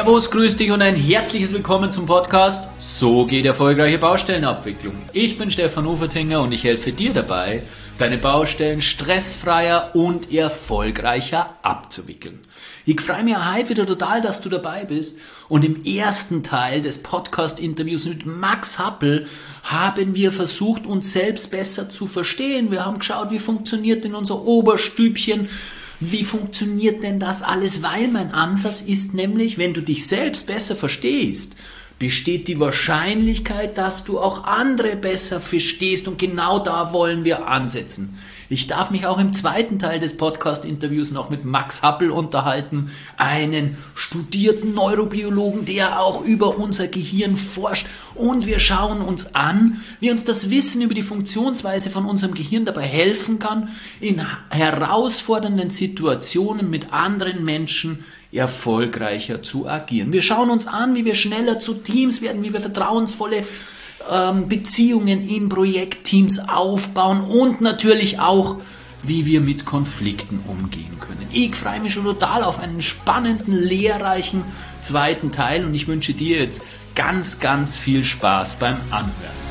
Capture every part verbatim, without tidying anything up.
Servus, grüß dich und ein herzliches Willkommen zum Podcast So geht erfolgreiche Baustellenabwicklung. Ich bin Stefan Ufertinger und ich helfe dir dabei, deine Baustellen stressfreier und erfolgreicher abzuwickeln. Ich freue mich heute wieder total, dass du dabei bist. Und im ersten Teil des Podcast-Interviews mit Max Happel haben wir versucht, uns selbst besser zu verstehen. Wir haben geschaut, wie funktioniert denn unser Oberstübchen, wie funktioniert denn das alles, weil mein Ansatz ist nämlich, wenn du dich selbst besser verstehst, besteht die Wahrscheinlichkeit, dass du auch andere besser verstehst, und genau da wollen wir ansetzen. Ich darf mich auch im zweiten Teil des Podcast-Interviews noch mit Max Happel unterhalten, einen studierten Neurobiologen, der auch über unser Gehirn forscht, und wir schauen uns an, wie uns das Wissen über die Funktionsweise von unserem Gehirn dabei helfen kann, in herausfordernden Situationen mit anderen Menschen erfolgreicher zu agieren. Wir schauen uns an, wie wir schneller zu Teams werden, wie wir vertrauensvolle ähm, Beziehungen in Projektteams aufbauen und natürlich auch, wie wir mit Konflikten umgehen können. Ich freue mich schon total auf einen spannenden, lehrreichen zweiten Teil und ich wünsche dir jetzt ganz, ganz viel Spaß beim Anhören.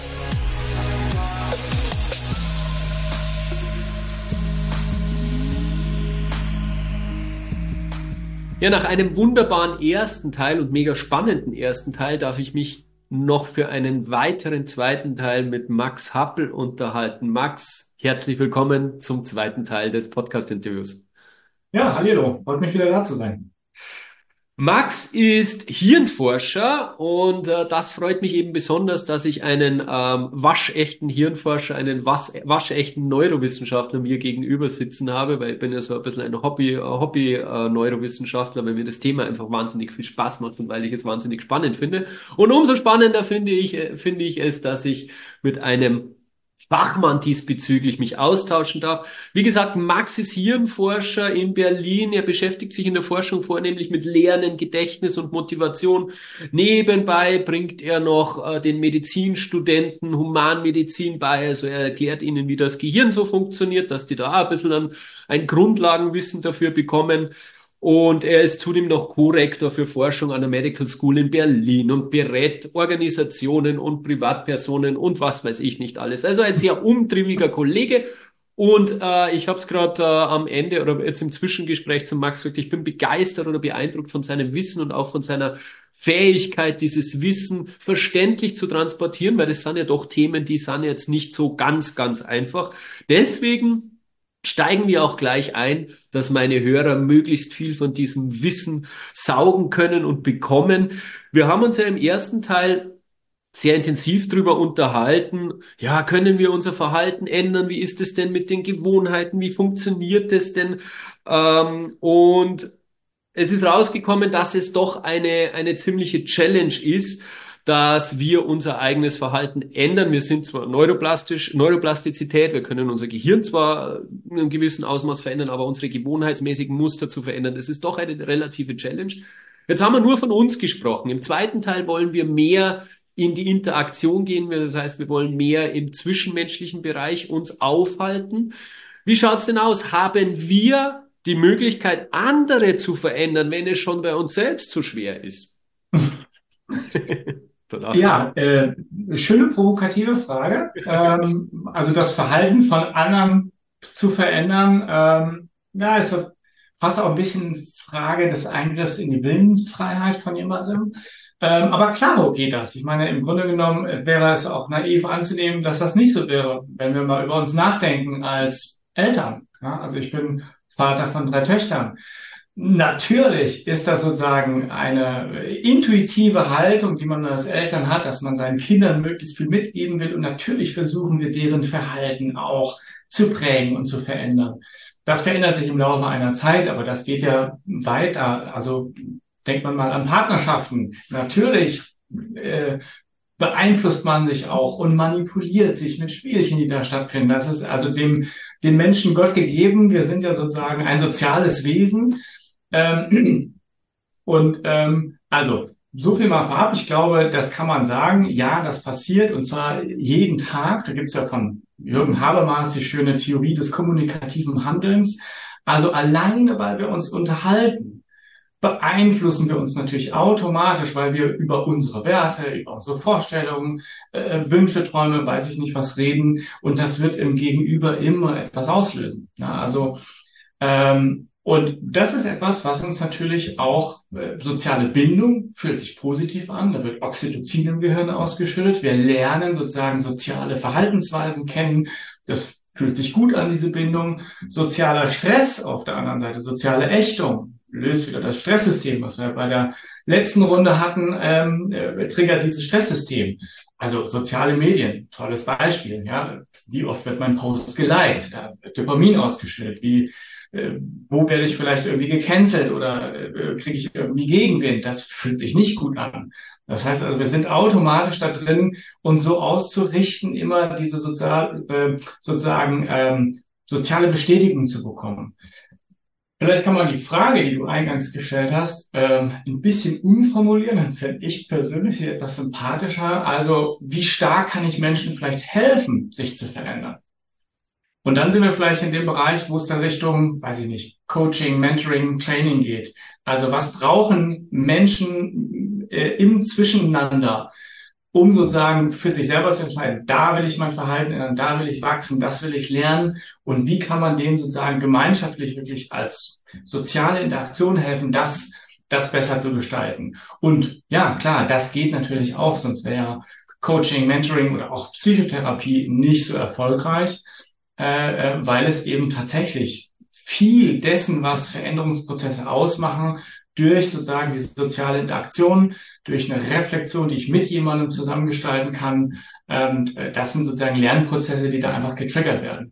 Ja, nach einem wunderbaren ersten Teil und mega spannenden ersten Teil darf ich mich noch für einen weiteren zweiten Teil mit Max Happel unterhalten. Max, herzlich willkommen zum zweiten Teil des Podcast-Interviews. Ja, hallo, freut mich wieder da zu sein. Max ist Hirnforscher und äh, das freut mich eben besonders, dass ich einen ähm, waschechten Hirnforscher, einen was, waschechten Neurowissenschaftler mir gegenüber sitzen habe, weil ich bin ja so ein bisschen ein Hobby, äh, Hobby äh, Neurowissenschaftler, weil mir das Thema einfach wahnsinnig viel Spaß macht und weil ich es wahnsinnig spannend finde. Und umso spannender finde ich, äh, finde ich es, dass ich mit einem Fachmann diesbezüglich mich austauschen darf. Wie gesagt, Max ist Hirnforscher in Berlin. Er beschäftigt sich in der Forschung vornehmlich mit Lernen, Gedächtnis und Motivation. Nebenbei bringt er noch äh, den Medizinstudenten Humanmedizin bei. Also er erklärt ihnen, wie das Gehirn so funktioniert, dass die da auch ein bisschen ein, ein Grundlagenwissen dafür bekommen. Und er ist zudem noch Co-Rektor für Forschung an der Medical School in Berlin und berät Organisationen und Privatpersonen und was weiß ich nicht alles. Also ein sehr umtriebiger Kollege. Und äh, ich habe es gerade äh, am Ende oder jetzt im Zwischengespräch zu Max gesagt, ich bin begeistert oder beeindruckt von seinem Wissen und auch von seiner Fähigkeit, dieses Wissen verständlich zu transportieren, weil das sind ja doch Themen, die sind jetzt nicht so ganz, ganz einfach. Deswegen steigen wir auch gleich ein, dass meine Hörer möglichst viel von diesem Wissen saugen können und bekommen. Wir haben uns ja im ersten Teil sehr intensiv drüber unterhalten. Ja, können wir unser Verhalten ändern? Wie ist es denn mit den Gewohnheiten? Wie funktioniert es denn? Ähm, und es ist rausgekommen, dass es doch eine, eine ziemliche Challenge ist, dass wir unser eigenes Verhalten ändern. Wir sind zwar neuroplastisch, Neuroplastizität, wir können unser Gehirn zwar in einem gewissen Ausmaß verändern, aber unsere gewohnheitsmäßigen Muster zu verändern, das ist doch eine relative Challenge. Jetzt haben wir nur von uns gesprochen. Im zweiten Teil wollen wir mehr in die Interaktion gehen. Das heißt, wir wollen mehr im zwischenmenschlichen Bereich uns aufhalten. Wie schaut's denn aus? Haben wir die Möglichkeit, andere zu verändern, wenn es schon bei uns selbst zu schwer ist? Ja, äh, schöne provokative Frage. ähm, also das Verhalten von anderen zu verändern, ähm, ja, ist fast auch ein bisschen Frage des Eingriffs in die Willensfreiheit von jemandem. Ähm, aber klar, wo geht das? Ich meine, im Grunde genommen wäre es auch naiv anzunehmen, dass das nicht so wäre, wenn wir mal über uns nachdenken als Eltern. Ja, also ich bin Vater von drei Töchtern. Natürlich ist das sozusagen eine intuitive Haltung, die man als Eltern hat, dass man seinen Kindern möglichst viel mitgeben will. Und natürlich versuchen wir, deren Verhalten auch zu prägen und zu verändern. Das verändert sich im Laufe einer Zeit, aber das geht ja weiter. Also denkt man mal an Partnerschaften. Natürlich äh, beeinflusst man sich auch und manipuliert sich mit Spielchen, die da stattfinden. Das ist also dem, dem Menschen Gott gegeben. Wir sind ja sozusagen ein soziales Wesen. Ähm, und ähm, also so viel mal vorab. Ich glaube, das kann man sagen. Ja, das passiert und zwar jeden Tag. Da gibt's ja von Jürgen Habermas die schöne Theorie des kommunikativen Handelns. Also alleine, weil wir uns unterhalten, beeinflussen wir uns natürlich automatisch, weil wir über unsere Werte, über unsere Vorstellungen, äh, Wünsche, Träume, weiß ich nicht was reden. Und das wird im Gegenüber immer etwas auslösen. Ja, also ähm, und das ist etwas, was uns natürlich auch äh, soziale Bindung fühlt sich positiv an. Da wird Oxytocin im Gehirn ausgeschüttet. Wir lernen sozusagen soziale Verhaltensweisen kennen. Das fühlt sich gut an, diese Bindung. Sozialer Stress auf der anderen Seite, soziale Ächtung, löst wieder das Stresssystem, was wir bei der letzten Runde hatten, ähm, äh, triggert dieses Stresssystem. Also soziale Medien, tolles Beispiel. Ja, wie oft wird mein Post geliked? Da wird Dopamin ausgeschüttet. Wie äh, wo werde ich vielleicht irgendwie gecancelt oder äh, kriege ich irgendwie Gegenwind? Das fühlt sich nicht gut an. Das heißt also, wir sind automatisch da drin, uns so auszurichten, immer diese sozial, äh, sozusagen ähm, soziale Bestätigung zu bekommen. Vielleicht kann man die Frage, die du eingangs gestellt hast, ähm, ein bisschen umformulieren. Dann fände ich persönlich sie etwas sympathischer. Also, wie stark kann ich Menschen vielleicht helfen, sich zu verändern? Und dann sind wir vielleicht in dem Bereich, wo es dann Richtung, weiß ich nicht, Coaching, Mentoring, Training geht. Also was brauchen Menschen äh, im Zwischeneinander, um sozusagen für sich selber zu entscheiden, da will ich mein Verhalten ändern, da will ich wachsen, das will ich lernen. Und wie kann man denen sozusagen gemeinschaftlich wirklich als soziale Interaktion helfen, das, das besser zu gestalten? Und ja, klar, das geht natürlich auch, sonst wäre ja Coaching, Mentoring oder auch Psychotherapie nicht so erfolgreich. Äh, weil es eben tatsächlich viel dessen, was Veränderungsprozesse ausmachen, durch sozusagen diese soziale Interaktion, durch eine Reflexion, die ich mit jemandem zusammengestalten kann, ähm, das sind sozusagen Lernprozesse, die da einfach getriggert werden.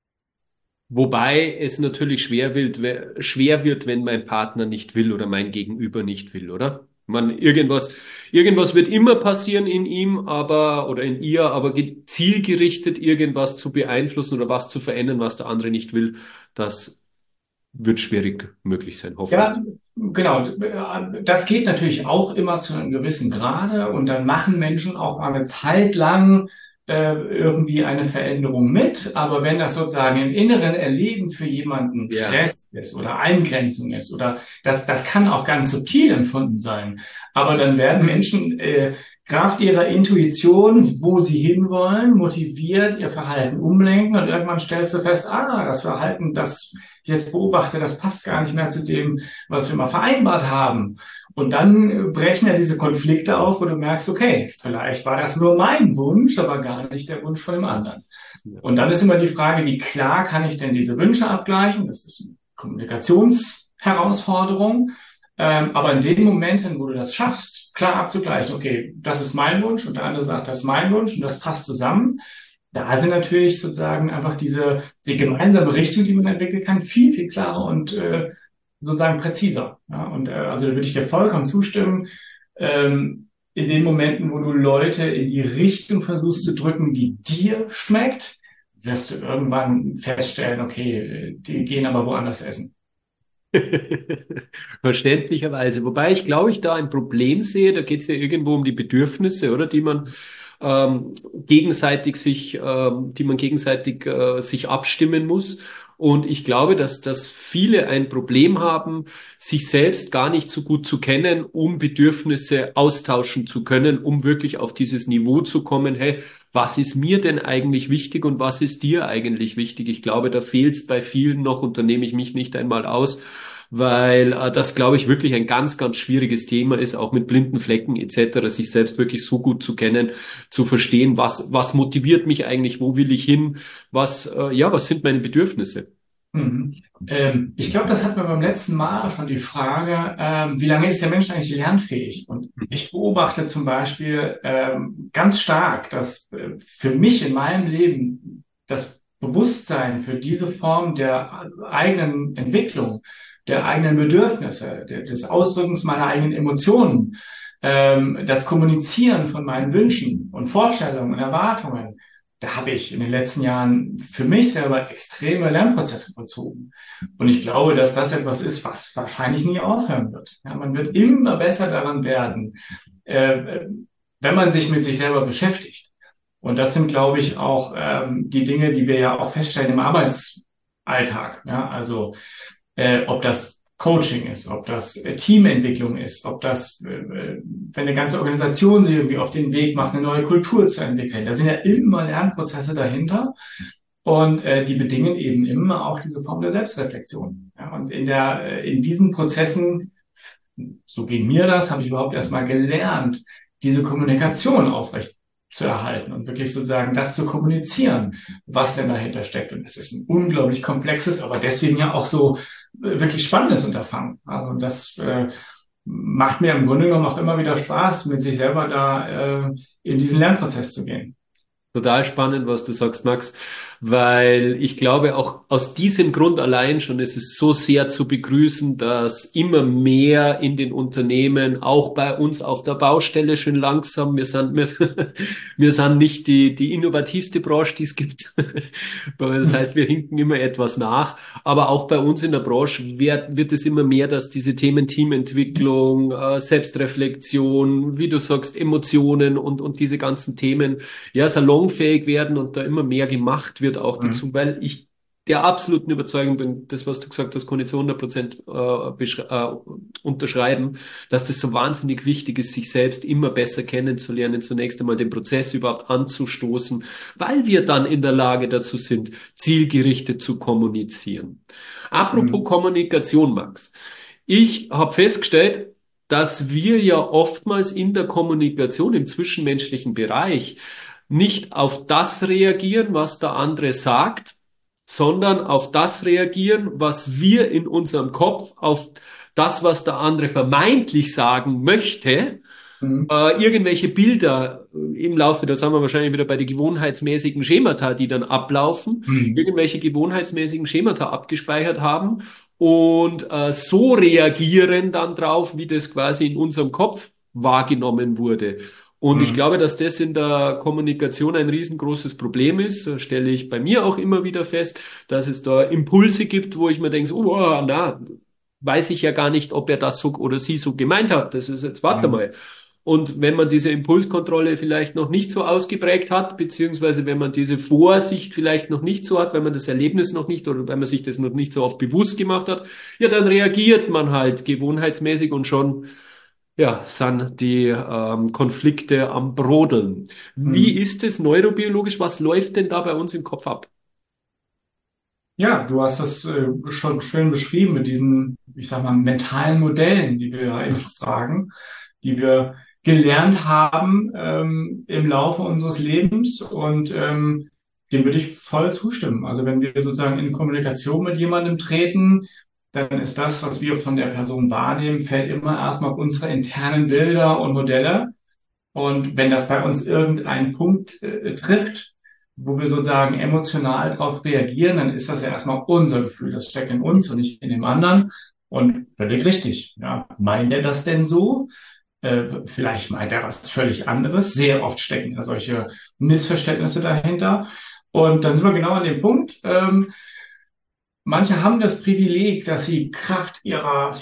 Wobei es natürlich schwer wird, schwer wird, wenn mein Partner nicht will oder mein Gegenüber nicht will, oder? Man, irgendwas, irgendwas wird immer passieren in ihm, aber, oder in ihr, aber zielgerichtet irgendwas zu beeinflussen oder was zu verändern, was der andere nicht will, das wird schwierig möglich sein, hoffe Ja, ich. genau. Das geht natürlich auch immer zu einem gewissen Grade und dann machen Menschen auch eine Zeit lang äh, irgendwie eine Veränderung mit. Aber wenn das sozusagen im inneren Erleben für jemanden Ja. Stress ist oder Eingrenzung ist oder das, das kann auch ganz subtil empfunden sein. Aber dann werden Menschen äh, Kraft ihrer Intuition, wo sie hinwollen, motiviert ihr Verhalten umlenken und irgendwann stellst du fest, ah, das Verhalten, das ich jetzt beobachte, das passt gar nicht mehr zu dem, was wir mal vereinbart haben. Und dann brechen ja diese Konflikte auf, wo du merkst, okay, vielleicht war das nur mein Wunsch, aber gar nicht der Wunsch von dem anderen. Und dann ist immer die Frage, wie klar kann ich denn diese Wünsche abgleichen? Das ist eine Kommunikationsherausforderung. Ähm, aber in den Momenten, wo du das schaffst, klar abzugleichen, okay, das ist mein Wunsch und der andere sagt, das ist mein Wunsch und das passt zusammen, da sind natürlich sozusagen einfach diese die gemeinsame Richtung, die man entwickeln kann, viel, viel klarer und äh, sozusagen präziser. Ja? Und äh, also da würde ich dir vollkommen zustimmen. Ähm, in den Momenten, wo du Leute in die Richtung versuchst zu drücken, die dir schmeckt, wirst du irgendwann feststellen, okay, die gehen aber woanders essen. Verständlicherweise. Wobei ich glaube, ich da ein Problem sehe, da geht es ja irgendwo um die Bedürfnisse, oder, die man ähm, gegenseitig sich, ähm, die man gegenseitig äh, sich abstimmen muss. Und ich glaube, dass, dass viele ein Problem haben, sich selbst gar nicht so gut zu kennen, um Bedürfnisse austauschen zu können, um wirklich auf dieses Niveau zu kommen. Hey, was ist mir denn eigentlich wichtig und was ist dir eigentlich wichtig? Ich glaube, da fehlt es bei vielen noch, und da nehme ich mich nicht einmal aus, weil äh, das, glaube ich, wirklich ein ganz, ganz schwieriges Thema ist, auch mit blinden Flecken et cetera, sich selbst wirklich so gut zu kennen, zu verstehen, was, was motiviert mich eigentlich, wo will ich hin, was, äh, ja, was sind meine Bedürfnisse? Mhm. Ähm, ich glaube, das hatten wir beim letzten Mal schon die Frage, ähm, wie lange ist der Mensch eigentlich lernfähig? Und ich beobachte zum Beispiel ähm, ganz stark, dass äh, für mich in meinem Leben das Bewusstsein für diese Form der eigenen Entwicklung, der eigenen Bedürfnisse, der, des Ausdrückens meiner eigenen Emotionen, ähm, das Kommunizieren von meinen Wünschen und Vorstellungen und Erwartungen, da habe ich in den letzten Jahren für mich selber extreme Lernprozesse vollzogen. Und ich glaube, dass das etwas ist, was wahrscheinlich nie aufhören wird. Ja, man wird immer besser daran werden, äh, wenn man sich mit sich selber beschäftigt. Und das sind, glaube ich, auch ähm, die Dinge, die wir ja auch feststellen im Arbeitsalltag. Ja, also äh, ob das Coaching ist, ob das äh, Teamentwicklung ist, ob das, äh, wenn eine ganze Organisation sich irgendwie auf den Weg macht, eine neue Kultur zu entwickeln. Da sind ja immer Lernprozesse dahinter und äh, die bedingen eben immer auch diese Form der Selbstreflexion. Ja, und in der, äh, in diesen Prozessen, so ging mir das, habe ich überhaupt erstmal gelernt, diese Kommunikation aufrecht zu erhalten und wirklich sozusagen das zu kommunizieren, was denn dahinter steckt. Und es ist ein unglaublich komplexes, aber deswegen ja auch so äh, wirklich spannendes Unterfangen. Also das äh, macht mir im Grunde genommen auch immer wieder Spaß, mit sich selber da äh, in diesen Lernprozess zu gehen. Total spannend, was du sagst, Max, weil ich glaube, auch aus diesem Grund allein schon ist es so sehr zu begrüßen, dass immer mehr in den Unternehmen, auch bei uns auf der Baustelle schön langsam, wir sind, wir, wir sind nicht die, die innovativste Branche, die es gibt. Das heißt, wir hinken immer etwas nach, aber auch bei uns in der Branche wird, wird es immer mehr, dass diese Themen Teamentwicklung, äh, Selbstreflexion, wie du sagst, Emotionen und, und diese ganzen Themen, ja, salonfähig werden und da immer mehr gemacht wird auch Mhm. dazu, weil ich der absoluten Überzeugung bin, das, was du gesagt hast, kann ich zu hundert Prozent äh, beschre- äh, unterschreiben, dass das so wahnsinnig wichtig ist, sich selbst immer besser kennenzulernen, zunächst einmal den Prozess überhaupt anzustoßen, weil wir dann in der Lage dazu sind, zielgerichtet zu kommunizieren. Apropos Mhm. Kommunikation, Max. Ich habe festgestellt, dass wir ja oftmals in der Kommunikation im zwischenmenschlichen Bereich nicht auf das reagieren, was der andere sagt, sondern auf das reagieren, was wir in unserem Kopf auf das, was der andere vermeintlich sagen möchte, Mhm. äh, irgendwelche Bilder äh, im Laufe, da sind wir wahrscheinlich wieder bei den gewohnheitsmäßigen Schemata, die dann ablaufen, Mhm. irgendwelche gewohnheitsmäßigen Schemata abgespeichert haben und äh, so reagieren dann drauf, wie das quasi in unserem Kopf wahrgenommen wurde. Und ich Mhm. glaube, dass das in der Kommunikation ein riesengroßes Problem ist. Das stelle ich bei mir auch immer wieder fest, dass es da Impulse gibt, wo ich mir denke, oh, na, weiß ich ja gar nicht, ob er das so oder sie so gemeint hat. Das ist jetzt, warte Mhm. mal. Und wenn man diese Impulskontrolle vielleicht noch nicht so ausgeprägt hat, beziehungsweise wenn man diese Vorsicht vielleicht noch nicht so hat, wenn man das Erlebnis noch nicht oder wenn man sich das noch nicht so oft bewusst gemacht hat, ja, dann reagiert man halt gewohnheitsmäßig und schon, ja, sind die ähm, Konflikte am Brodeln. Wie Mhm. ist es neurobiologisch? Was läuft denn da bei uns im Kopf ab? Ja, du hast das äh, schon schön beschrieben mit diesen, ich sag mal, mentalen Modellen, die wir in uns tragen, die wir gelernt haben ähm, im Laufe unseres Lebens und ähm, dem würde ich voll zustimmen. Also wenn wir sozusagen in Kommunikation mit jemandem treten, dann ist das, was wir von der Person wahrnehmen, fällt immer erstmal auf unsere internen Bilder und Modelle. Und wenn das bei uns irgendeinen Punkt äh, trifft, wo wir sozusagen emotional darauf reagieren, dann ist das ja erstmal unser Gefühl. Das steckt in uns und nicht in dem anderen. Und völlig richtig. Ja. Meint er das denn so? Äh, vielleicht meint er was völlig anderes. Sehr oft stecken ja solche Missverständnisse dahinter. Und dann sind wir genau an dem Punkt. Ähm, Manche haben das Privileg, dass sie Kraft ihrer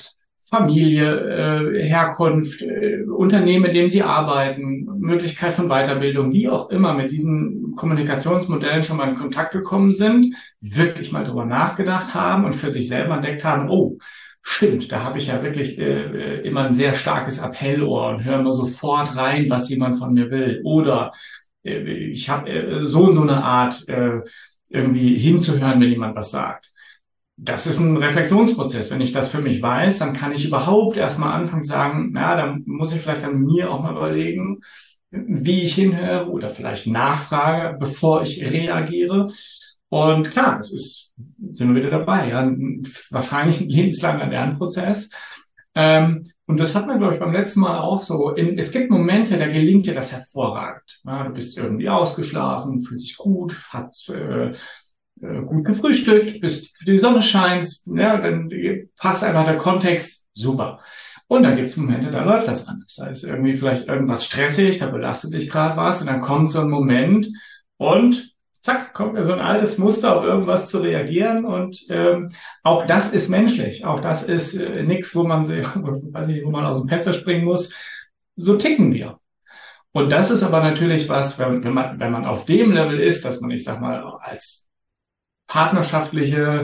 Familie, äh, Herkunft, äh, Unternehmen, in dem sie arbeiten, Möglichkeit von Weiterbildung, wie auch immer, mit diesen Kommunikationsmodellen schon mal in Kontakt gekommen sind, wirklich mal drüber nachgedacht haben und für sich selber entdeckt haben, oh, stimmt, da habe ich ja wirklich äh, äh, immer ein sehr starkes Appellohr und höre immer sofort rein, was jemand von mir will. Oder äh, ich habe äh, so und so eine Art, äh, irgendwie hinzuhören, wenn jemand was sagt. Das ist ein Reflexionsprozess. Wenn ich das für mich weiß, dann kann ich überhaupt erstmal anfangen zu sagen, na, dann muss ich vielleicht an mir auch mal überlegen, wie ich hinhöre oder vielleicht nachfrage, bevor ich reagiere. Und klar, das ist, sind wir wieder dabei, ja, ein, wahrscheinlich ein lebenslanger Lernprozess. Ähm, und das hat man, glaube ich, beim letzten Mal auch so. In, es gibt Momente, da gelingt dir das hervorragend. Ja, du bist irgendwie ausgeschlafen, fühlst dich gut, hast äh, äh, gut gefrühstückt, bis die Sonne scheint, ja, dann passt einfach der Kontext, super. Und dann gibt es Momente, da läuft das anders. Da ist irgendwie vielleicht irgendwas stressig, da belastet dich gerade was und dann kommt so ein Moment und zack, kommt mir so ein altes Muster, auf irgendwas zu reagieren und ähm, auch das ist menschlich. Auch das ist äh, nichts, wo man, weiß ich, wo man aus dem Fenster springen muss. So ticken wir. Und das ist aber natürlich was, wenn, wenn man, wenn man auf dem Level ist, dass man, ich sag mal, als partnerschaftliche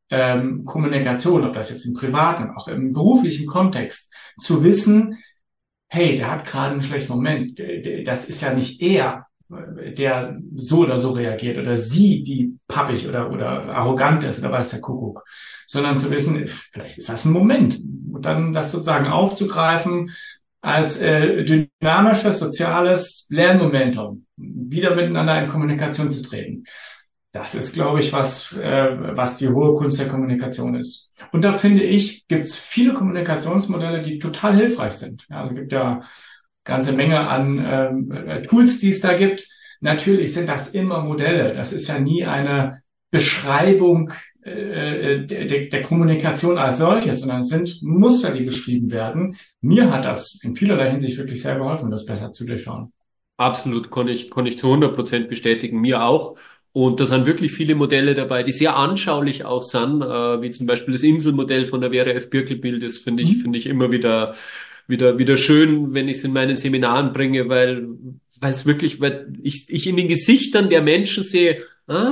ähm, Kommunikation, ob das jetzt im privaten, auch im beruflichen Kontext, zu wissen, hey, der hat gerade einen schlechten Moment. Das ist ja nicht er, der so oder so reagiert oder sie, die pappig oder, oder arrogant ist oder weiß der Kuckuck, sondern zu wissen, vielleicht ist das ein Moment. Und dann das sozusagen aufzugreifen als äh, dynamisches, soziales Lernmomentum, wieder miteinander in Kommunikation zu treten. Das ist, glaube ich, was, äh, was die hohe Kunst der Kommunikation ist. Und da finde ich, gibt es viele Kommunikationsmodelle, die total hilfreich sind. Ja, also es gibt ja ganze Menge an ähm, Tools, die es da gibt. Natürlich sind das immer Modelle. Das ist ja nie eine Beschreibung äh, der, der Kommunikation als solches, sondern es sind Muster, die beschrieben werden. Mir hat das in vielerlei Hinsicht wirklich sehr geholfen, das besser zu durchschauen. Absolut, kann ich, kann ich zu hundert Prozent bestätigen, mir auch. Und da sind wirklich viele Modelle dabei, die sehr anschaulich auch sind, äh, wie zum Beispiel das Inselmodell von der Vera F. Birkelbild. Das finde ich, finde ich immer wieder, wieder, wieder schön, wenn ich es in meinen Seminaren bringe, weil, weil es wirklich, weil ich, ich in den Gesichtern der Menschen sehe,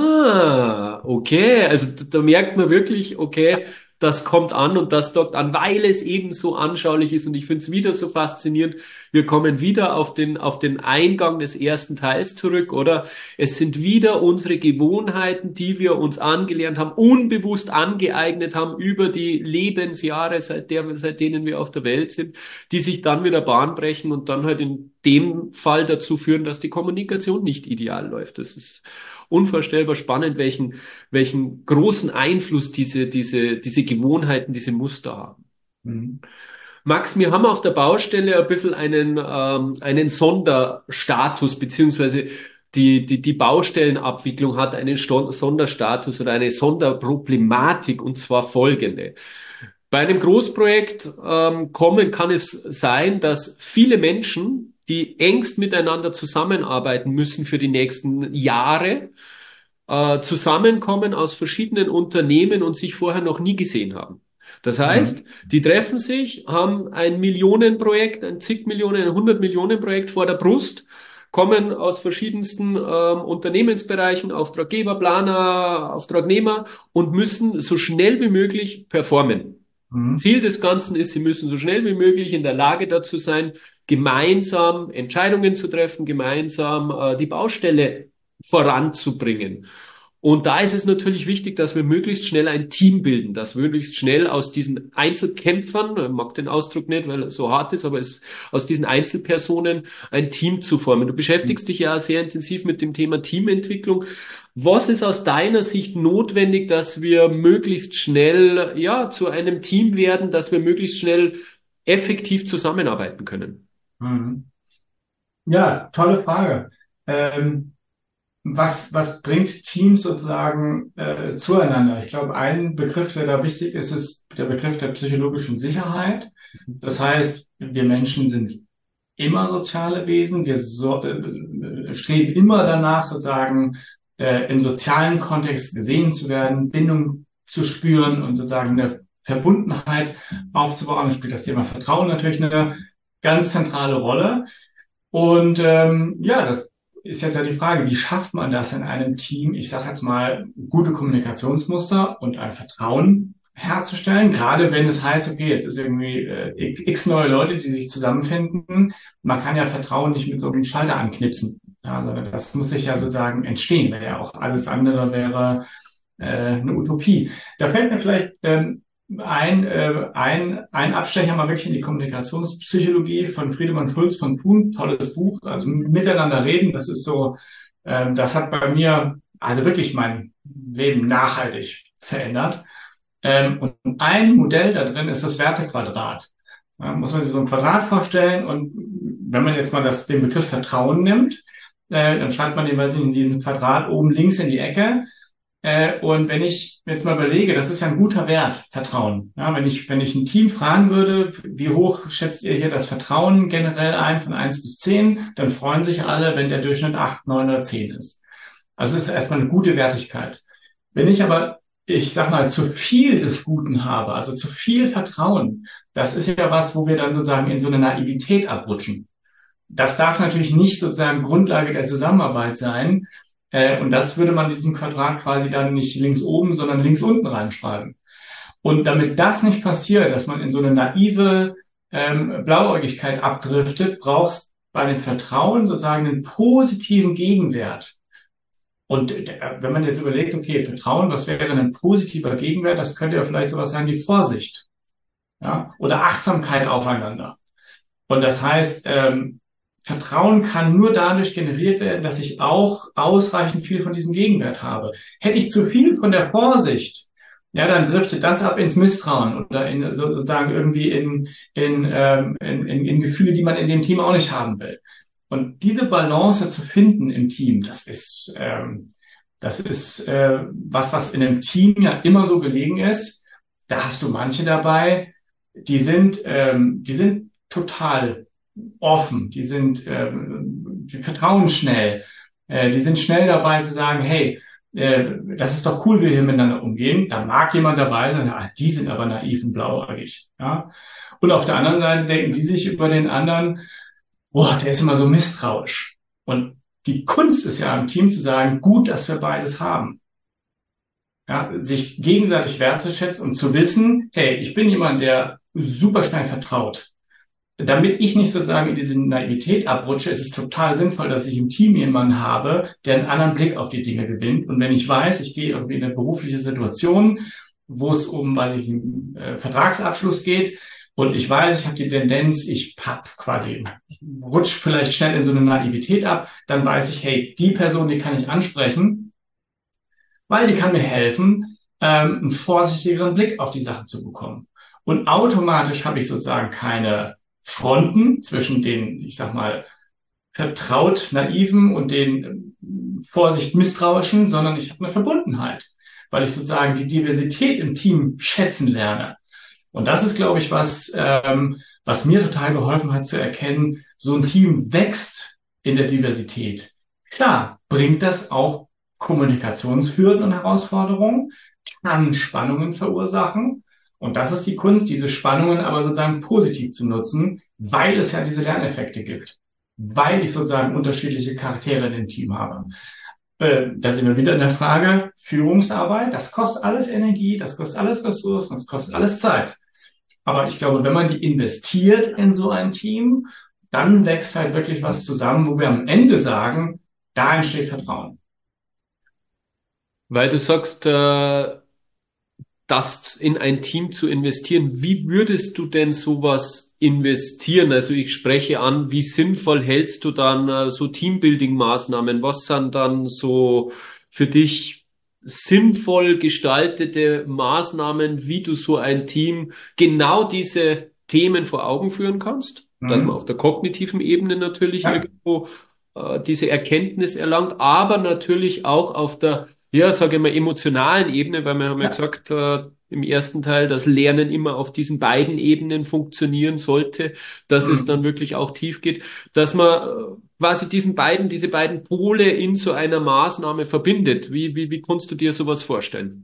ah, okay, also da, da merkt man wirklich, okay, das kommt an und das dockt an, weil es eben so anschaulich ist. Und ich finde es wieder so faszinierend. Wir kommen wieder auf den, auf den Eingang des ersten Teils zurück, oder? Es sind wieder unsere Gewohnheiten, die wir uns angelernt haben, unbewusst angeeignet haben über die Lebensjahre, seit der, seit denen wir auf der Welt sind, die sich dann wieder Bahn brechen und dann halt in dem Fall dazu führen, dass die Kommunikation nicht ideal läuft. Das ist unvorstellbar spannend, welchen, welchen großen Einfluss diese, diese, diese Gewohnheiten, diese Muster haben. Mhm. Max, wir haben auf der Baustelle ein bisschen einen, ähm, einen Sonderstatus, beziehungsweise die, die, die Baustellenabwicklung hat einen Sto- Sonderstatus oder eine Sonderproblematik, und zwar folgende. Bei einem Großprojekt ähm, kommen kann es sein, dass viele Menschen, die engst miteinander zusammenarbeiten müssen für die nächsten Jahre, äh, zusammenkommen aus verschiedenen Unternehmen und sich vorher noch nie gesehen haben. Das Mhm. heißt, die treffen sich, haben ein Millionenprojekt, ein zig Millionen, ein hundert Millionen Projekt vor der Brust, kommen aus verschiedensten ähm, Unternehmensbereichen, Auftraggeber, Planer, Auftragnehmer und müssen so schnell wie möglich performen. Mhm. Ziel des Ganzen ist, sie müssen so schnell wie möglich in der Lage dazu sein, gemeinsam Entscheidungen zu treffen, gemeinsam äh, die Baustelle voranzubringen. Und da ist es natürlich wichtig, dass wir möglichst schnell ein Team bilden, dass möglichst schnell aus diesen Einzelkämpfern, ich mag den Ausdruck nicht, weil er so hart ist, aber es, aus diesen Einzelpersonen ein Team zu formen. Du beschäftigst dich ja sehr intensiv mit dem Thema Teamentwicklung. Was ist aus deiner Sicht notwendig, dass wir möglichst schnell, ja, zu einem Team werden, dass wir möglichst schnell effektiv zusammenarbeiten können? Mhm. Ja, tolle Frage. Ähm, was, was bringt Teams sozusagen äh, zueinander? Ich glaube, ein Begriff, der da wichtig ist, ist der Begriff der psychologischen Sicherheit. Das heißt, wir Menschen sind immer soziale Wesen. Wir so, äh, streben immer danach, sozusagen äh, im sozialen Kontext gesehen zu werden, Bindung zu spüren und sozusagen eine Verbundenheit aufzubauen. Da spielt das Thema Vertrauen natürlich eine ganz zentrale Rolle. Und ähm, ja, das ist jetzt ja die Frage, wie schafft man das in einem Team? Ich sage jetzt mal, gute Kommunikationsmuster und ein Vertrauen herzustellen, gerade wenn es heißt, okay, jetzt ist irgendwie äh, x neue Leute, die sich zusammenfinden. Man kann ja Vertrauen nicht mit so einem Schalter anknipsen, ja, sondern das muss sich ja sozusagen entstehen, weil ja auch alles andere wäre äh, eine Utopie. Da fällt mir vielleicht ähm, ein, äh, ein, ein Abstecher mal wirklich in die Kommunikationspsychologie von Friedemann Schulz von Thun, tolles Buch, also miteinander reden, das ist so, ähm, das hat bei mir also wirklich mein Leben nachhaltig verändert. Ähm, und ein Modell da drin ist das Wertequadrat. Ja, muss man sich so ein Quadrat vorstellen und wenn man jetzt mal das, den Begriff Vertrauen nimmt, äh, dann schreibt man den, weiß ich, in diesem Quadrat oben links in die Ecke. Äh, und wenn ich jetzt mal überlege, das ist ja ein guter Wert, Vertrauen. Ja, wenn ich, wenn ich ein Team fragen würde, wie hoch schätzt ihr hier das Vertrauen generell ein von eins bis zehn, dann freuen sich alle, wenn der Durchschnitt acht, neun oder zehn ist. Also es ist erstmal eine gute Wertigkeit. Wenn ich aber, ich sag mal, zu viel des Guten habe, also zu viel Vertrauen, das ist ja was, wo wir dann sozusagen in so eine Naivität abrutschen. Das darf natürlich nicht sozusagen Grundlage der Zusammenarbeit sein. Äh, und das würde man in diesem Quadrat quasi dann nicht links oben, sondern links unten reinschreiben. Und damit das nicht passiert, dass man in so eine naive ähm, Blauäugigkeit abdriftet, brauchst bei dem Vertrauen sozusagen einen positiven Gegenwert. Und wenn man jetzt überlegt, okay, Vertrauen, was wäre ein positiver Gegenwert? Das könnte ja vielleicht sowas sein wie Vorsicht, ja, oder Achtsamkeit aufeinander. Und das heißt, ähm, Vertrauen kann nur dadurch generiert werden, dass ich auch ausreichend viel von diesem Gegenwert habe. Hätte ich zu viel von der Vorsicht, ja, dann driftet das ab ins Misstrauen oder in sozusagen irgendwie in, in, ähm, in, in, in Gefühle, die man in dem Team auch nicht haben will. Und diese Balance zu finden im Team, das ist, ähm, das ist äh, was, was in einem Team ja immer so gelegen ist. Da hast du manche dabei, die sind, ähm, die sind total offen, die sind, ähm, die vertrauen schnell, äh, die sind schnell dabei zu sagen, hey, äh, das ist doch cool, wie wir hier miteinander umgehen. Da mag jemand dabei sein, ah, die sind aber naiv und blauäugig. Ja? Und auf der anderen Seite denken die sich über den anderen, boah, der ist immer so misstrauisch. Und die Kunst ist ja im Team zu sagen, gut, dass wir beides haben. Ja, sich gegenseitig wertzuschätzen und zu wissen, hey, ich bin jemand, der super schnell vertraut. Damit ich nicht sozusagen in diese Naivität abrutsche, ist es total sinnvoll, dass ich im Team jemanden habe, der einen anderen Blick auf die Dinge gewinnt. Und wenn ich weiß, ich gehe irgendwie in eine berufliche Situation, wo es um, weiß ich, einen äh, Vertragsabschluss geht, und ich weiß, ich habe die Tendenz, ich hab quasi rutsch vielleicht schnell in so eine Naivität ab, dann weiß ich, hey, die Person, die kann ich ansprechen, weil die kann mir helfen, ähm, einen vorsichtigeren Blick auf die Sachen zu bekommen. Und automatisch habe ich sozusagen keine Fronten zwischen den, ich sag mal, vertraut Naiven und den äh, Vorsicht Misstrauischen, sondern ich habe eine Verbundenheit, weil ich sozusagen die Diversität im Team schätzen lerne. Und das ist, glaube ich, was, ähm, was mir total geholfen hat zu erkennen, so ein Team wächst in der Diversität. Klar, bringt das auch Kommunikationshürden und Herausforderungen, kann Spannungen verursachen. Und das ist die Kunst, diese Spannungen aber sozusagen positiv zu nutzen, weil es ja diese Lerneffekte gibt, weil ich sozusagen unterschiedliche Charaktere in dem Team habe. Äh, da sind wir wieder in der Frage, Führungsarbeit, das kostet alles Energie, das kostet alles Ressourcen, das kostet alles Zeit. Aber ich glaube, wenn man die investiert in so ein Team, dann wächst halt wirklich was zusammen, wo wir am Ende sagen, da entsteht Vertrauen. Weil du sagst, äh, das in ein Team zu investieren. Wie würdest du denn sowas investieren? Also ich spreche an, wie sinnvoll hältst du dann äh, so Teambuilding-Maßnahmen? Was sind dann so für dich sinnvoll gestaltete Maßnahmen, wie du so ein Team genau diese Themen vor Augen führen kannst? Dass man Mhm. auf der kognitiven Ebene natürlich Ja. irgendwo äh, diese Erkenntnis erlangt, aber natürlich auch auf der, ja, sage ich mal, emotionalen Ebene, weil wir haben ja Ja. gesagt, äh, im ersten Teil, dass Lernen immer auf diesen beiden Ebenen funktionieren sollte, dass es dann Mhm. wirklich auch tief geht, dass man äh, quasi diesen beiden, diese beiden Pole in so einer Maßnahme verbindet. Wie, wie, wie kannst du dir sowas vorstellen?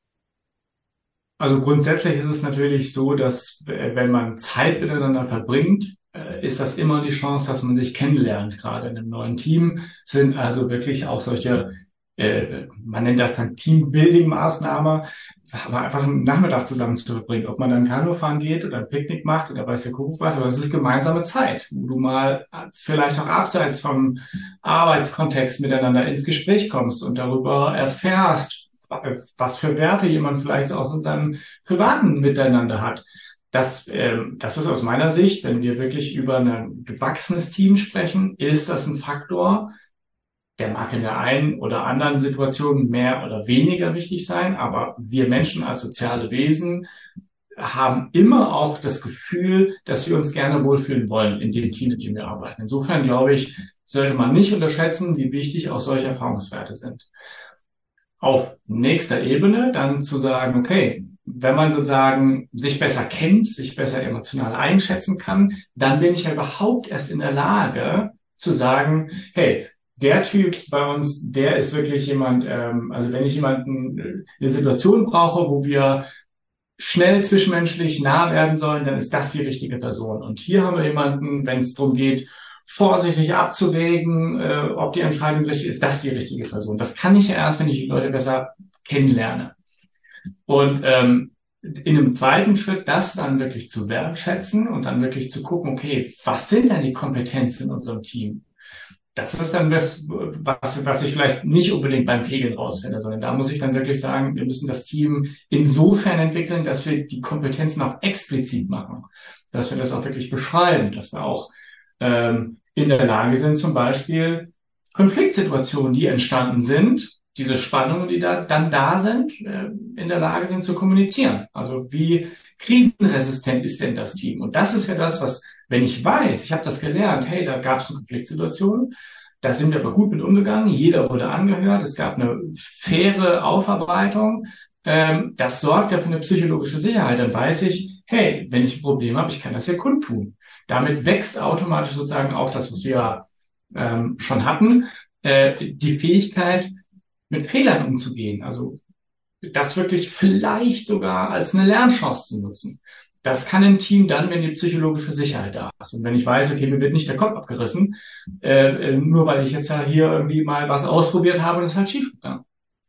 Also grundsätzlich ist es natürlich so, dass äh, wenn man Zeit miteinander verbringt, äh, ist das immer die Chance, dass man sich kennenlernt. Gerade in einem neuen Team sind also wirklich auch solche, äh, man nennt das dann Teambuilding-Maßnahme, aber einfach einen Nachmittag zusammen zu verbringen. Ob man dann Kanufahren geht oder ein Picknick macht oder weiß der Kuckuck was, aber es ist gemeinsame Zeit, wo du mal äh, vielleicht auch abseits vom Arbeitskontext miteinander ins Gespräch kommst und darüber erfährst, was für Werte jemand vielleicht auch in seinem privaten Miteinander hat. Das, ähm, das ist aus meiner Sicht, wenn wir wirklich über ein gewachsenes Team sprechen, ist das ein Faktor, der mag in der einen oder anderen Situation mehr oder weniger wichtig sein, aber wir Menschen als soziale Wesen haben immer auch das Gefühl, dass wir uns gerne wohlfühlen wollen in dem Team, in dem wir arbeiten. Insofern glaube ich, sollte man nicht unterschätzen, wie wichtig auch solche Erfahrungswerte sind. Auf nächster Ebene dann zu sagen, okay, wenn man sozusagen sich besser kennt, sich besser emotional einschätzen kann, dann bin ich ja überhaupt erst in der Lage zu sagen, hey, der Typ bei uns, der ist wirklich jemand, ähm, also wenn ich jemanden äh, eine Situation brauche, wo wir schnell zwischenmenschlich nah werden sollen, dann ist das die richtige Person. Und hier haben wir jemanden, wenn es darum geht, vorsichtig abzuwägen, äh, ob die Entscheidung richtig ist, das die richtige Person. Das kann ich ja erst, wenn ich die Leute besser kennenlerne. Und ähm, in einem zweiten Schritt das dann wirklich zu wertschätzen und dann wirklich zu gucken, okay, was sind denn die Kompetenzen in unserem Team? Das ist dann das, was, was ich vielleicht nicht unbedingt beim Pegeln rausfinde, sondern da muss ich dann wirklich sagen, wir müssen das Team insofern entwickeln, dass wir die Kompetenzen auch explizit machen, dass wir das auch wirklich beschreiben, dass wir auch ähm, in der Lage sind, zum Beispiel Konfliktsituationen, die entstanden sind, diese Spannungen, die da dann da sind, äh, in der Lage sind zu kommunizieren. Also wie krisenresistent ist denn das Team? Und das ist ja das, was, wenn ich weiß, ich habe das gelernt, hey, da gab es eine Konfliktsituation, da sind wir aber gut mit umgegangen, jeder wurde angehört, es gab eine faire Aufarbeitung, ähm, das sorgt ja für eine psychologische Sicherheit. Dann weiß ich, hey, wenn ich ein Problem habe, ich kann das ja kundtun. Damit wächst automatisch sozusagen auch das, was wir ähm, schon hatten, äh, die Fähigkeit, mit Fehlern umzugehen. Also das wirklich vielleicht sogar als eine Lernchance zu nutzen. Das kann ein Team dann, wenn die psychologische Sicherheit da ist. Und wenn ich weiß, okay, mir wird nicht der Kopf abgerissen, äh, nur weil ich jetzt ja hier irgendwie mal was ausprobiert habe und es ist halt schief gegangen.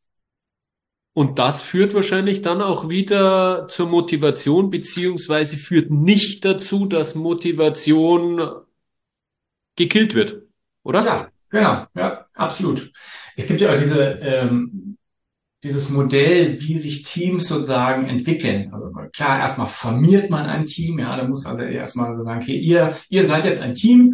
Und das führt wahrscheinlich dann auch wieder zur Motivation, beziehungsweise führt nicht dazu, dass Motivation gekillt wird, oder? Klar, genau, ja, absolut. Es gibt ja auch diese, ähm, dieses Modell, wie sich Teams sozusagen entwickeln. Also klar, erstmal formiert man ein Team, ja, da muss also erstmal so sagen, okay, ihr, ihr seid jetzt ein Team,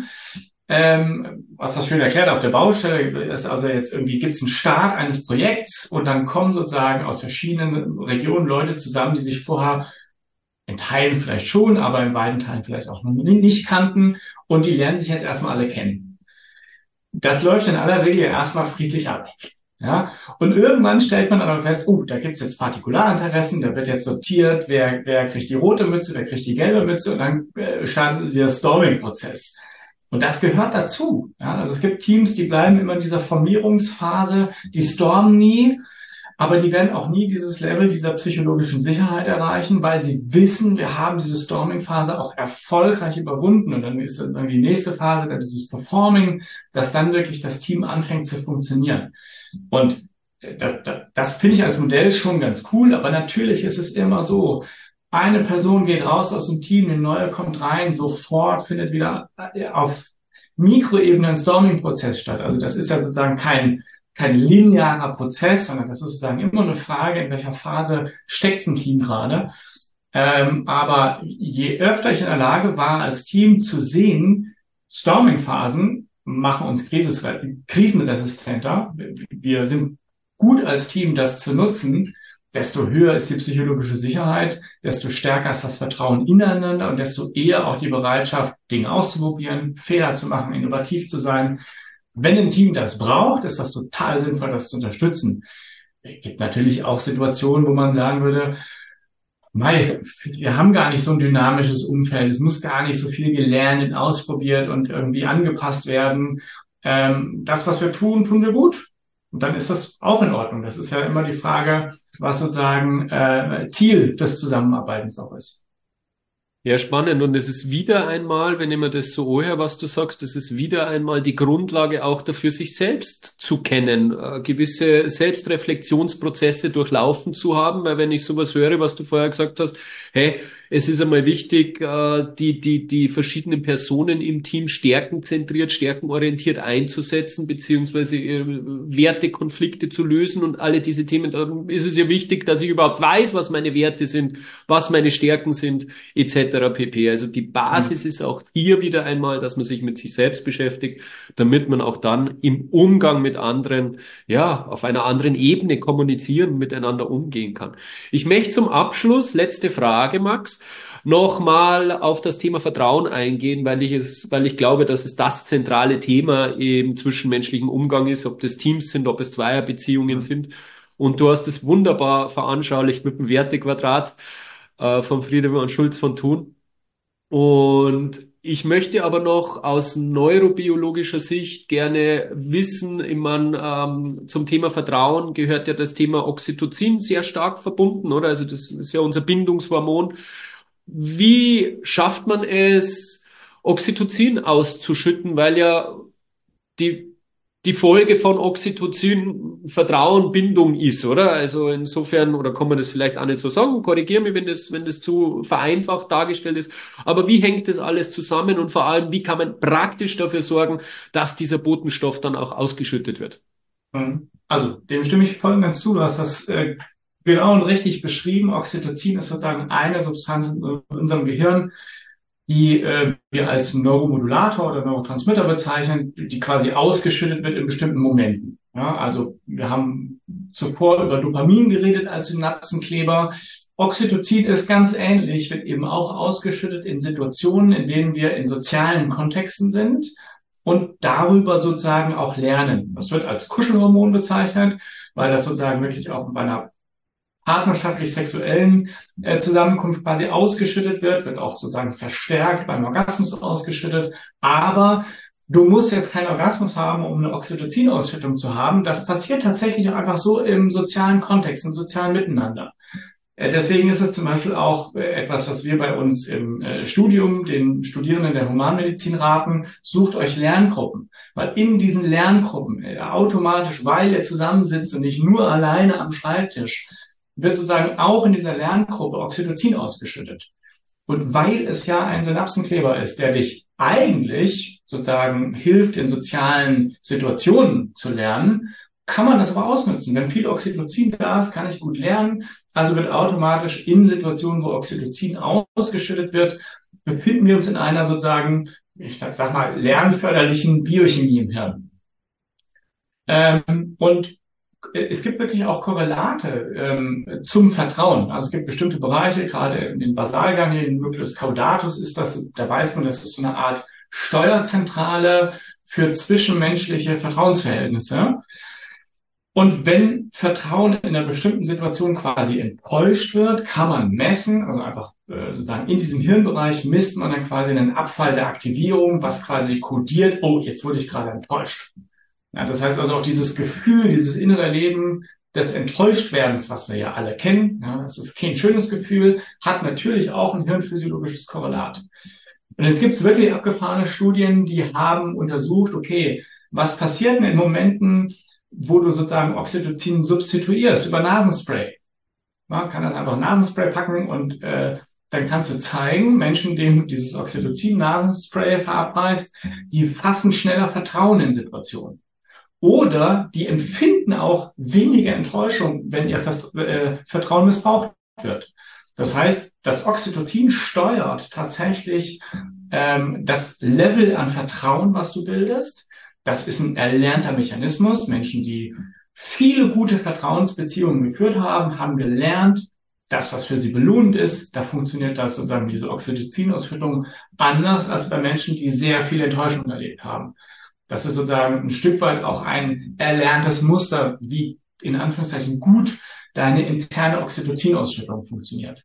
ähm, was das schön erklärt auf der Baustelle ist, also jetzt irgendwie gibt es einen Start eines Projekts und dann kommen sozusagen aus verschiedenen Regionen Leute zusammen, die sich vorher in Teilen vielleicht schon, aber in beiden Teilen vielleicht auch noch nicht kannten und die lernen sich jetzt erstmal alle kennen. Das läuft in aller Regel erstmal friedlich ab. Ja, und irgendwann stellt man aber fest, oh, da gibt's jetzt Partikularinteressen, da wird jetzt sortiert, wer, wer kriegt die rote Mütze, wer kriegt die gelbe Mütze und dann äh, startet der Storming-Prozess. Und das gehört dazu. Ja, also es gibt Teams, die bleiben immer in dieser Formierungsphase, die stormen nie, aber die werden auch nie dieses Level dieser psychologischen Sicherheit erreichen, weil sie wissen, wir haben diese Storming-Phase auch erfolgreich überwunden. Und dann ist dann die nächste Phase, dann dieses Performing, dass dann wirklich das Team anfängt zu funktionieren. Und das, das, das finde ich als Modell schon ganz cool, aber natürlich ist es immer so, eine Person geht raus aus dem Team, eine neue kommt rein, sofort findet wieder auf Mikroebene ein Storming-Prozess statt. Also das ist ja sozusagen kein kein linearer Prozess, sondern das ist sozusagen immer eine Frage, in welcher Phase steckt ein Team gerade. Ähm, aber je öfter ich in der Lage war, als Team zu sehen, Storming-Phasen machen uns krisenresistenter. Wir sind gut als Team, das zu nutzen. Desto höher ist die psychologische Sicherheit, desto stärker ist das Vertrauen ineinander und desto eher auch die Bereitschaft, Dinge auszuprobieren, Fehler zu machen, innovativ zu sein. Wenn ein Team das braucht, ist das total sinnvoll, das zu unterstützen. Es gibt natürlich auch Situationen, wo man sagen würde, mei, wir haben gar nicht so ein dynamisches Umfeld, es muss gar nicht so viel gelernt und ausprobiert und irgendwie angepasst werden. Ähm, das, was wir tun, tun wir gut. Und dann ist das auch in Ordnung. Das ist ja immer die Frage, was sozusagen äh, Ziel des Zusammenarbeitens auch ist. Ja, spannend. Und es ist wieder einmal, wenn ich mir das so anhöre, was du sagst, das ist wieder einmal die Grundlage auch dafür, sich selbst zu kennen, äh, gewisse Selbstreflexionsprozesse durchlaufen zu haben, weil wenn ich sowas höre, was du vorher gesagt hast, hey, es ist einmal wichtig, äh, die, die, die verschiedenen Personen im Team stärkenzentriert, stärkenorientiert einzusetzen, beziehungsweise äh, Wertekonflikte zu lösen und alle diese Themen. Da ist es ja wichtig, dass ich überhaupt weiß, was meine Werte sind, was meine Stärken sind, et cetera pp. Also die Basis ist auch hier wieder einmal, dass man sich mit sich selbst beschäftigt, damit man auch dann im Umgang mit anderen, ja, auf einer anderen Ebene kommunizieren, miteinander umgehen kann. Ich möchte zum Abschluss, letzte Frage, Max, nochmal auf das Thema Vertrauen eingehen, weil ich es, weil ich glaube, dass es das zentrale Thema im zwischenmenschlichen Umgang ist, ob das Teams sind, ob es Zweierbeziehungen sind. Und du hast es wunderbar veranschaulicht mit dem Wertequadrat äh, von Friedemann Schulz von Thun. Und ich möchte aber noch aus neurobiologischer Sicht gerne wissen, ich meine, ähm, zum Thema Vertrauen gehört ja das Thema Oxytocin sehr stark verbunden, oder? Also das ist ja unser Bindungshormon. Wie schafft man es, Oxytocin auszuschütten, weil ja die, die Folge von Oxytocin Vertrauen, Bindung ist, oder? Also insofern, oder kann man das vielleicht auch nicht so sagen, korrigiere mich, wenn das, wenn das zu vereinfacht dargestellt ist. Aber wie hängt das alles zusammen und vor allem, wie kann man praktisch dafür sorgen, dass dieser Botenstoff dann auch ausgeschüttet wird? Mhm. Also, dem stimme ich voll und ganz zu. Du hast das äh, genau und richtig beschrieben. Oxytocin ist sozusagen eine Substanz in unserem Gehirn, die äh, wir als Neuromodulator oder Neurotransmitter bezeichnen, die quasi ausgeschüttet wird in bestimmten Momenten. Ja, also wir haben zuvor über Dopamin geredet als Synapsenkleber. Oxytocin ist ganz ähnlich, wird eben auch ausgeschüttet in Situationen, in denen wir in sozialen Kontexten sind und darüber sozusagen auch lernen. Das wird als Kuschelhormon bezeichnet, weil das sozusagen wirklich auch bei einer partnerschaftlich-sexuellen äh, Zusammenkunft quasi ausgeschüttet wird, wird auch sozusagen verstärkt beim Orgasmus ausgeschüttet. Aber du musst jetzt keinen Orgasmus haben, um eine Oxytocin-Ausschüttung zu haben. Das passiert tatsächlich auch einfach so im sozialen Kontext, im sozialen Miteinander. Äh, deswegen ist es zum Beispiel auch äh, etwas, was wir bei uns im äh, Studium den Studierenden der Humanmedizin raten: Sucht euch Lerngruppen, weil in diesen Lerngruppen äh, automatisch, weil ihr zusammensitzt und nicht nur alleine am Schreibtisch, wird sozusagen auch in dieser Lerngruppe Oxytocin ausgeschüttet. Und weil es ja ein Synapsenkleber ist, der dich eigentlich sozusagen hilft, in sozialen Situationen zu lernen, kann man das aber ausnutzen. Wenn viel Oxytocin da ist, kann ich gut lernen. Also wird automatisch in Situationen, wo Oxytocin ausgeschüttet wird, befinden wir uns in einer sozusagen, ich sag mal, lernförderlichen Biochemie im Hirn. Ähm, und es gibt wirklich auch Korrelate ähm, zum Vertrauen. Also es gibt bestimmte Bereiche, gerade in den Basalganglien, Nucleus caudatus ist das, da weiß man, das ist so eine Art Steuerzentrale für zwischenmenschliche Vertrauensverhältnisse. Und wenn Vertrauen in einer bestimmten Situation quasi enttäuscht wird, kann man messen, also einfach äh, sozusagen in diesem Hirnbereich misst man dann quasi einen Abfall der Aktivierung, was quasi kodiert, oh, jetzt wurde ich gerade enttäuscht. Ja, das heißt also auch dieses Gefühl, dieses innere Leben des Enttäuschtwerdens, was wir ja alle kennen, ja, das ist kein schönes Gefühl, hat natürlich auch ein hirnphysiologisches Korrelat. Und jetzt gibt es wirklich abgefahrene Studien, die haben untersucht, okay, was passiert denn in Momenten, wo du sozusagen Oxytocin substituierst über Nasenspray? Man kann das einfach Nasenspray packen und äh, dann kannst du zeigen, Menschen, denen dieses Oxytocin-Nasenspray verabreicht, die fassen schneller Vertrauen in Situationen. Oder die empfinden auch weniger Enttäuschung, wenn ihr äh, Vertrauen missbraucht wird. Das heißt, das Oxytocin steuert tatsächlich ähm, das Level an Vertrauen, was du bildest. Das ist ein erlernter Mechanismus. Menschen, die viele gute Vertrauensbeziehungen geführt haben, haben gelernt, dass das für sie belohnend ist. Da funktioniert das sozusagen, diese Oxytocin-Ausschüttung, anders als bei Menschen, die sehr viel Enttäuschung erlebt haben. Das ist sozusagen ein Stück weit auch ein erlerntes Muster, wie in Anführungszeichen gut deine interne Oxytocin-Ausschüttung funktioniert.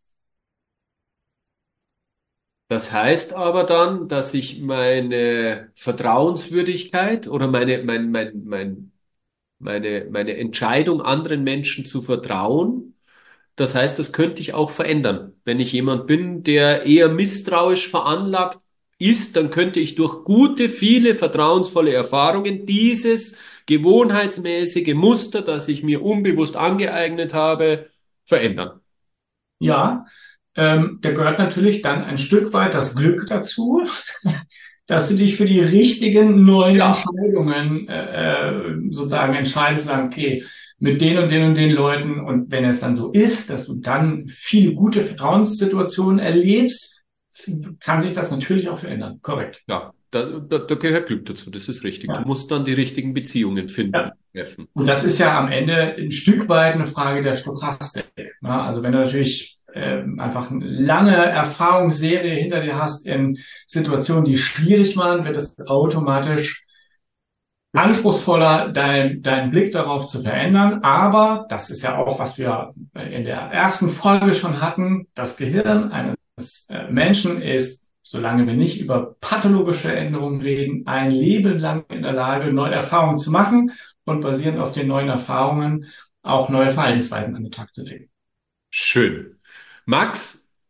Das heißt aber dann, dass ich meine Vertrauenswürdigkeit oder meine, mein, mein, mein, meine, meine Entscheidung, anderen Menschen zu vertrauen, das heißt, das könnte ich auch verändern. Wenn ich jemand bin, der eher misstrauisch veranlagt ist, dann könnte ich durch gute, viele vertrauensvolle Erfahrungen dieses gewohnheitsmäßige Muster, das ich mir unbewusst angeeignet habe, verändern. Ja, ähm, da gehört natürlich dann ein Stück weit das Glück dazu, dass du dich für die richtigen neuen Ja. Entscheidungen äh, sozusagen entscheidest, sagen, okay, mit den und den und den Leuten, und wenn es dann so ist, dass du dann viele gute Vertrauenssituationen erlebst, kann sich das natürlich auch verändern. Korrekt. Ja, da, da, da gehört Glück dazu, das ist richtig. Ja. Du musst dann die richtigen Beziehungen finden. Ja. Treffen. Und das ist ja am Ende ein Stück weit eine Frage der Stochastik. Ne? Also wenn du natürlich ähm, einfach eine lange Erfahrungsserie hinter dir hast in Situationen, die schwierig waren, wird es automatisch anspruchsvoller, dein, deinen Blick darauf zu verändern. Aber das ist ja auch, was wir in der ersten Folge schon hatten, das Gehirn eines Menschen ist, solange wir nicht über pathologische Änderungen reden, ein Leben lang in der Lage, neue Erfahrungen zu machen und basierend auf den neuen Erfahrungen auch neue Verhaltensweisen an den Tag zu legen. Schön. Max,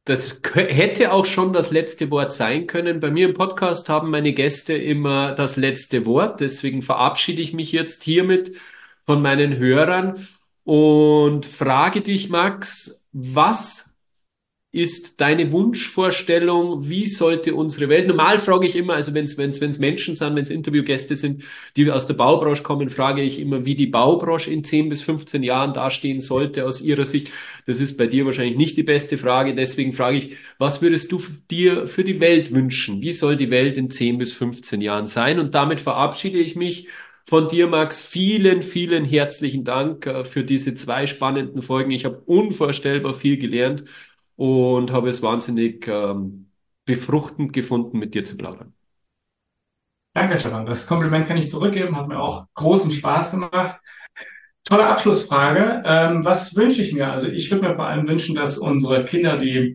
das hätte auch schon das letzte Wort sein können. Bei mir im Podcast haben meine Gäste immer das letzte Wort. Deswegen verabschiede ich mich jetzt hiermit von meinen Hörern und frage dich, Max, was ist deine Wunschvorstellung, wie sollte unsere Welt, normal frage ich immer, also wenn es wenn es wenn es Menschen sind, wenn es Interviewgäste sind, die aus der Baubranche kommen, frage ich immer, wie die Baubranche in zehn bis fünfzehn Jahren dastehen sollte aus ihrer Sicht. Das ist bei dir wahrscheinlich nicht die beste Frage, deswegen frage ich, was würdest du dir für die Welt wünschen? Wie soll die Welt in zehn bis fünfzehn Jahren sein? Und damit verabschiede ich mich von dir, Max. Vielen, vielen herzlichen Dank äh, für diese zwei spannenden Folgen. Ich habe unvorstellbar viel gelernt und habe es wahnsinnig ähm, befruchtend gefunden, mit dir zu plaudern. Danke, Stefan. Das Kompliment kann ich zurückgeben. Hat mir auch großen Spaß gemacht. Tolle Abschlussfrage. Ähm, was wünsche ich mir? Also ich würde mir vor allem wünschen, dass unsere Kinder die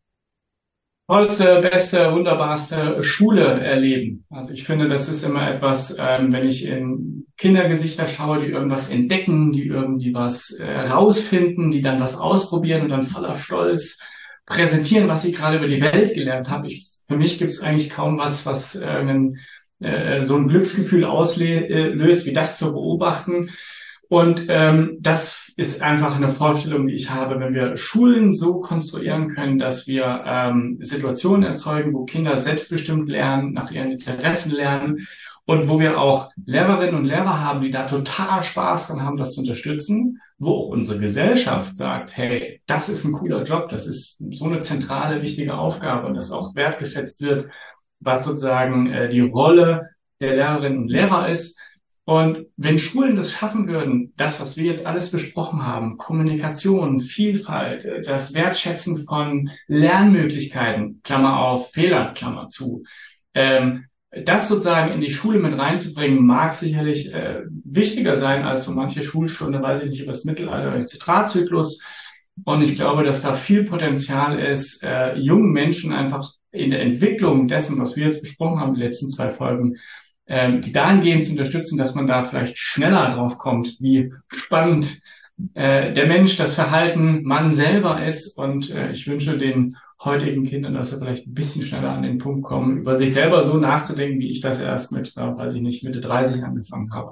tollste, beste, wunderbarste Schule erleben. Also ich finde, das ist immer etwas, ähm, wenn ich in Kindergesichter schaue, die irgendwas entdecken, die irgendwie was äh, rausfinden, die dann was ausprobieren und dann voller Stolz präsentieren, was sie gerade über die Welt gelernt haben. Ich, für mich gibt es eigentlich kaum was, was äh, einen, äh, so ein Glücksgefühl auslöst, wie das zu beobachten. Und ähm, das ist einfach eine Vorstellung, die ich habe, wenn wir Schulen so konstruieren können, dass wir ähm, Situationen erzeugen, wo Kinder selbstbestimmt lernen, nach ihren Interessen lernen und wo wir auch Lehrerinnen und Lehrer haben, die da total Spaß dran haben, das zu unterstützen, wo auch unsere Gesellschaft sagt, hey, das ist ein cooler Job, das ist so eine zentrale, wichtige Aufgabe und das auch wertgeschätzt wird, was sozusagen äh, die Rolle der Lehrerinnen und Lehrer ist. Und wenn Schulen das schaffen würden, das, was wir jetzt alles besprochen haben, Kommunikation, Vielfalt, das Wertschätzen von Lernmöglichkeiten, Klammer auf, Fehler, Klammer zu, ähm, das sozusagen in die Schule mit reinzubringen, mag sicherlich äh, wichtiger sein als so manche Schulstunde, weiß ich nicht, über das Mittelalter oder den Zitratzyklus. Und ich glaube, dass da viel Potenzial ist, äh, jungen Menschen einfach in der Entwicklung dessen, was wir jetzt besprochen haben, die letzten zwei Folgen, ähm, die dahingehend zu unterstützen, dass man da vielleicht schneller drauf kommt, wie spannend äh, der Mensch, das Verhalten, man selber ist. Und äh, ich wünsche den heutigen Kindern, dass sie vielleicht ein bisschen schneller an den Punkt kommen, über sich selber so nachzudenken, wie ich das erst mit, äh, weiß ich nicht, Mitte dreißig angefangen habe.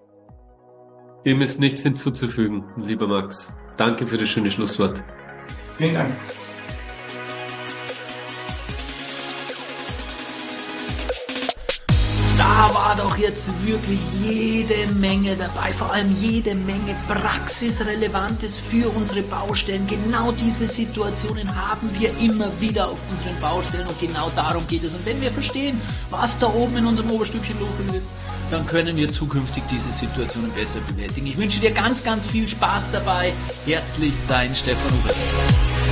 Dem ist nichts hinzuzufügen, lieber Max. Danke für das schöne Schlusswort. Vielen Dank. Da war doch jetzt wirklich jede Menge dabei, vor allem jede Menge Praxisrelevantes für unsere Baustellen. Genau diese Situationen haben wir immer wieder auf unseren Baustellen und genau darum geht es. Und wenn wir verstehen, was da oben in unserem Oberstübchen los ist, dann können wir zukünftig diese Situationen besser bewältigen. Ich wünsche dir ganz, ganz viel Spaß dabei. Herzlichst dein Stefan Huber.